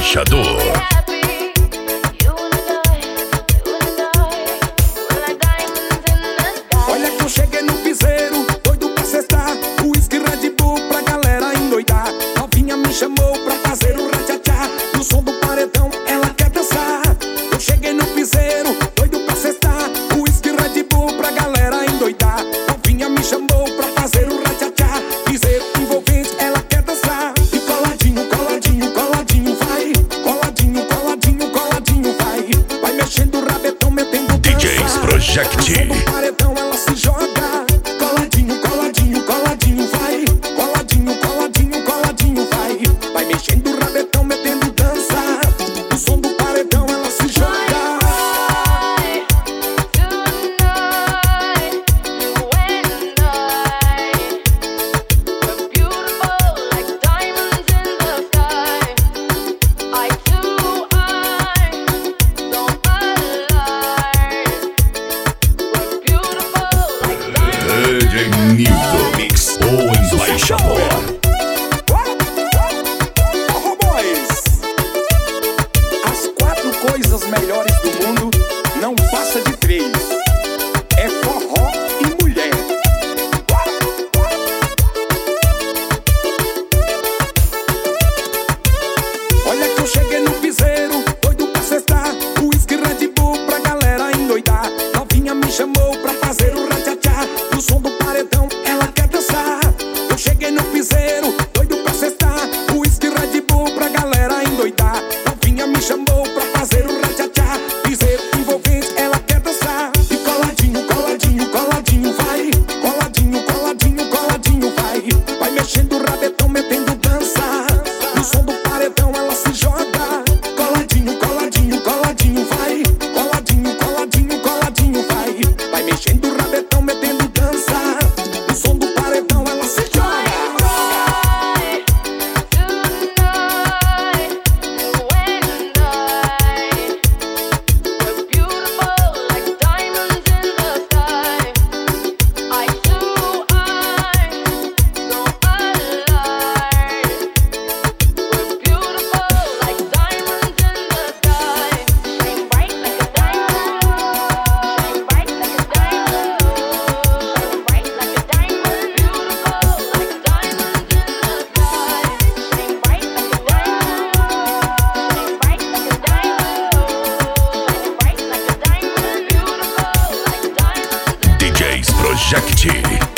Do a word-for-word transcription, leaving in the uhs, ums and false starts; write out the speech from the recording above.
Embaixador. Olha que eu cheguei no piseiro, doido pra cestar, uísque Red Bull pra galera endoidar. Novinha me chamou pra fazer o ratchatá, no som do paredão ela quer dançar. Eu cheguei no piseiro, doido pra cestar, uísque Red Bull pra galera endoidar. Novinha me chamou pra fazer o ratchatá, piseiro envolvente ela quer dançar. E coladinho, coladinho, coladinho vai, coladinho, coladinho, coladinho vai. Vai mexendo o rabetão, metendo dança. D Js Project. Paredão ela se joga, coladinho, coladinho, coladinho vai, coladinho, coladinho, coladinho vai. Vai mexendo o rabetão, metendo dança. O som do paredão ela se joga. D J Nildo Mix, o Embaixador. Oh, boys! As quatro coisas melhores do mundo não passa de três: é forró e mulher. Olha que eu cheguei no piseiro, doido pra cestar, uísque Red Bull pra galera endoidar. Novinha me chamou pra fazer o ratchatá, no som do paredão ela quer dançar. Eu cheguei no piseiro, doido pra cestar, uísque Red Bull pra galera endoidar. Novinha me chamou pra fazer o ratchatá, piseiro envolvente ela quer dançar. E coladinho, coladinho, coladinho vai, coladinho, coladinho, coladinho vai. Vai mexendo o rabetão, metendo dança. No som do paredão ela se joga, coladinho, coladinho, coladinho vai, coladinho, coladinho, coladinho vai. Vai mexendo o rabetão, metendo dança. No som do paredão ela se joga. D Js Project.